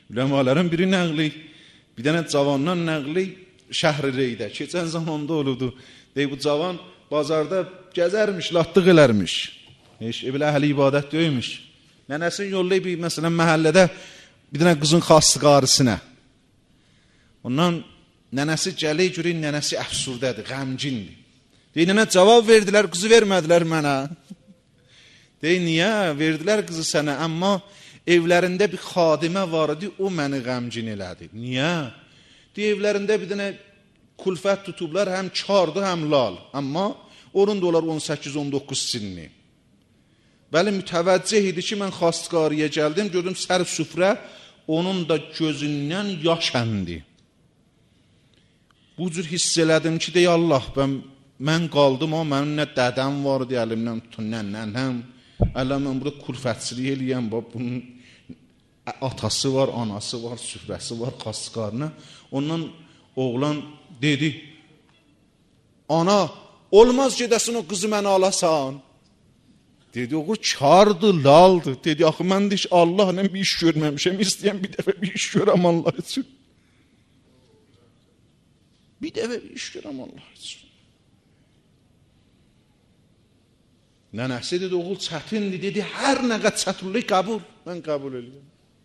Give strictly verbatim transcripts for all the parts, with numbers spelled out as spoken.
Üləmaların biri nəqli, bir dənə cavandan nəqli Şəhri Reydə. Keçən zamanda olurdu. Deyir, bu cavan bazarda gəzərmiş, latlıq elərmiş. Heç evlə əhli ibadət döymüş. Nənəsini yollayıb, məsələn, məhəllədə bir dənə qızın xastı qarısına. Ondan nənəsi gəlir, görür, nənəsi əfsurdədir, qəmcindir. Deyir, nənə cavab verdilər, qızı vermədilər mənə. Deyir, niyə? Verdilər qızı sənə, amma evlərində bir xadimə var idi, o məni qəmcin elədi. Niyə? Deyir, evlərində bir dənə kulfət tutublar, həm çardı, həm lal. Amma onun da olar on səkkiz on doqquz sinni. Bəli, mütəvəccih idi ki, mən xastqariyə gəldim, gördüm sər süfrə, onun da gözündən yaş əndi. Bu cür hiss elədim ki, deyə Allah, mən, mən qaldım, o mənim nə dədəm vardı, əlimdən tutun, nə nənəm. Ələ, mən burada kulfətçilik eləyəm, bunun atası var, anası var, süfrəsi var, xastqarına. Ondan oğlan dedi, ana, olmaz gedəsin o qızı mənə alasan. Dedi, o kardı, laldı. Dedi, axı, mən də Allahla bir iş görməmişəm, istəyəm bir dəfə bir iş görəm Allah üçün. Bir dəfə bir iş görəm Allah üçün. Nənəsi dedi, oğul çətindir, dedi, hər nə qədər çətinlik qəbul, mən qəbul edirəm.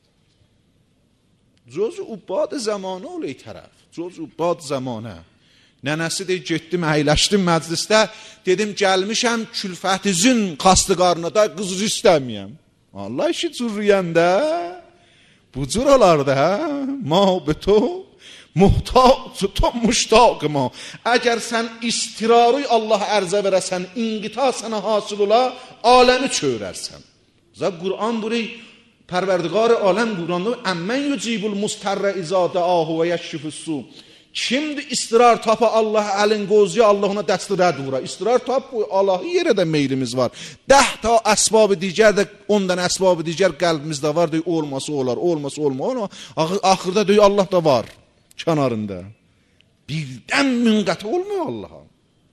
Cozu ubad zamanı ol ey tərəf, cozu ubad zamanı. Nənəsi deyir, getdim, əyləşdim məclisdə, dedim, gəlmişəm külfətizin xastı qarnına da qızı istəməyəm. Allah işi cürriyəndə, bu cür olar da, ma beto, muhtaq, to muştaq ma. Əgər sən istirarı Allah ərzə verəsən, inqita sənə hasıl ola, aləmi çöyrərsən. Zəb Qur'an burayı, Pərverdigar aləm Qur'anda, əmmən yücibul mustarrə izadə ahu və yəşşifussu. Kimdir istirar tapa Allah əlin qozuya, Allah ona dəsti rəd vura. İstirar tap, Allahı yerə də meylimiz var. Dəh ta əsbabı digər də, ondan əsbabı digər qəlbimizdə var, deyir, olması olar, olması olma. Axırda deyir, Allah da var, kənarında. Birdən münqəti olmuyor Allah'a.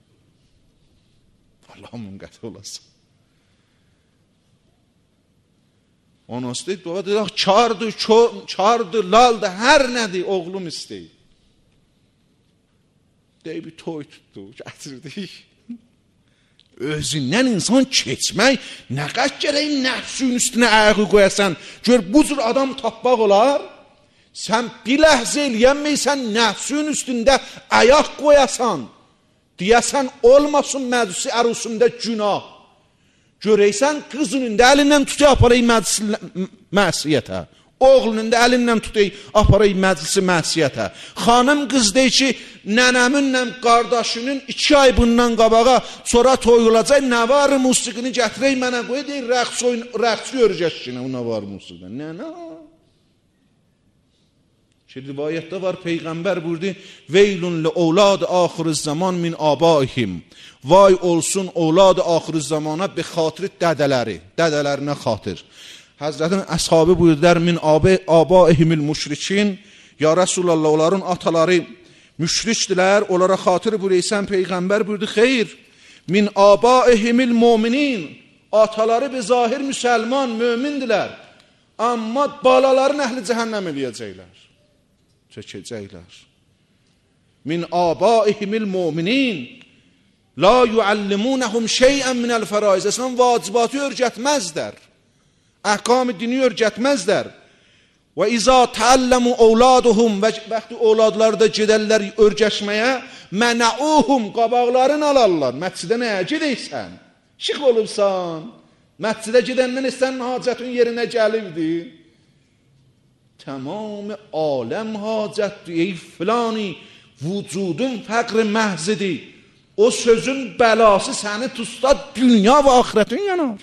Allah münqəti olasın. Onası deyir, dua deyir, kardır, kardır, laldır, hər nədir, oğlum istəyir. Deyir, bir toy tutdu, gətirdik. Özündən insan keçmək, nə qəç gərək nəfsün üstünə əqi qoyasan, gör, bu cür adam tapmaq olar, sən bir ləhzə eləyənməysən, nəfsün üstündə əyaq qoyasan, deyəsən, olmasın məclisi ərusunda günah. Görəysən, qızının da əlindən tutay, aparay məclisi məsiyyətə. Oğlunun da əlindən tutay, aparay məclisi məsiyyətə. Xanım qız deyir ki, nənəminlə qardaşının iki ay bundan qabağa sonra toyulacaq, nə var musiqini gətirək mənə qoy, deyir, rəqs görəcək ki, nə var musiqini. Nə, nə? Ki, rivayətdə var, Peyğəmbər buyurdu, veylun li ovlad axır zaman min abaihim. Vay olsun ovlad axır zamana be xatiri dədələri, dədələrinə xatır. Həzrətin əshabı buyurdular, min abaihimil müşrikin, ya Rasulallah, onların ataları müşrikdilər, onlara xatır buyuruysan, Peyğəmbər buyurdu, xeyr, min abaihimil müminin, ataları bir zahir müsəlman, mümindilər, amma balaların əhli cəhənnəm eləyəcəklər, çəkəcəklər. Min abaihimil müminin, la yuallimunahum şey'en minel faraiz, əslən vacibatı örgətməzdər, əhkam-ı dini örgətməzdər. Və izə təəlləmu ovladuhum, və bəxti ovladları da gedərlər örgəşməyə, mənəuhum, qabaqlarını alarlar. Məscidə nəyə gedəysən? Şıx olubsan, məscidə gedəndən istənin hacətin yerinə gəlibdi. Tamam aləm hacətdir, ey filani, vücudun fəqr məhzidir. O sözün bəlası səni tutsa dünya və axirətin yanar.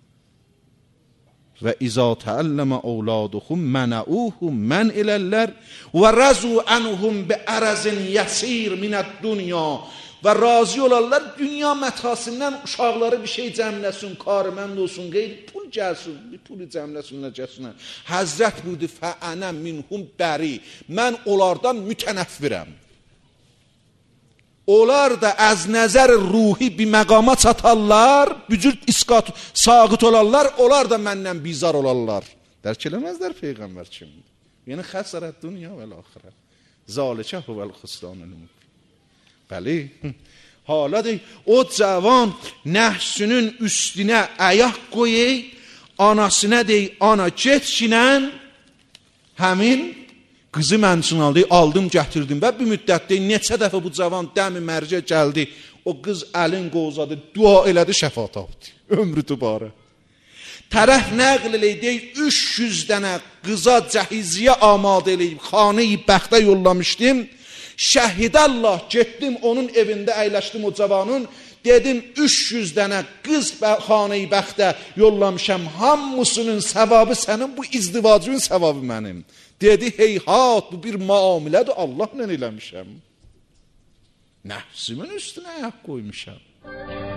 Və izə təəlləmə ovladuhum mənəuhum, mən elərlər və rəzu ənhum bi ərəzin yəsir minət dünya və razı olarlar dünya mətasından uşaqları bir şey cəmləsin, karımənd olsun, qeyri pul gəlsin, bir pulu cəmləsin nəcəsinə. Həzrət buydu, fəənə minhum bəri, mən onlardan mütənəffirəm. Onlar da əz nəzər ruhi bir məqama çatarlar, bücür isqat, sağıt olarlar, onlar da məndən bizar olarlar. Dərk eləməzlər Peyğəmbər kimdir? Yəni xəsərət dünya və l-axirə. Zalikə huvəl xüsranul mubin. Bəli. Hala deyil, o cavan nəfsinin üstünə ayaq qoyey, anasına deyil, ana getçinən həmin qızı mən üçün aldı, aldım, gətirdim və bir müddətdə neçə dəfə bu cavan dəmi mərcə gəldi, o qız əlin qozadı, dua elədi, şəfa tapdı. Ömrü dübarə. Tərəf nəql eləyək, üç yüz dənə qıza cəhiziyyə amadə eləyib, xanə-i bəxtə yollamışdım. Şəhidəllah, getdim onun evində əyləşdim o cavanın, dedim üç yüz dənə qız xanə-i bəxtə yollamışam, hamısının səvabı sənin, bu izdivacın səvabı mənim. Dedi, heyhat, bu bir müamilədir, Allahla eləmişəm. Nəfsimin üstünə ayaq qoymuşam.